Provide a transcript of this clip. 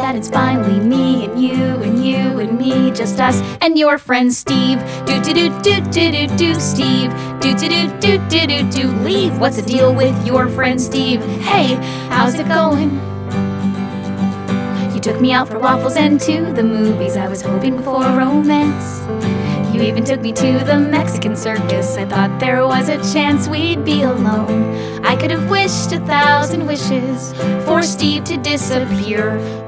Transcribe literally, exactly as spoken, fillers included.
that it's finally me and you and you and me, just us and your friend Steve. Do do do do do do do Steve. Do do do do do do do leave. What's the deal with your friend Steve? Hey, how's it going? You took me out for waffles and to the movies. I was hoping for romance. You even took me to the Mexican circus. I thought there was a chance we'd be alone. I could have wished a thousand wishes for Steve to disappear.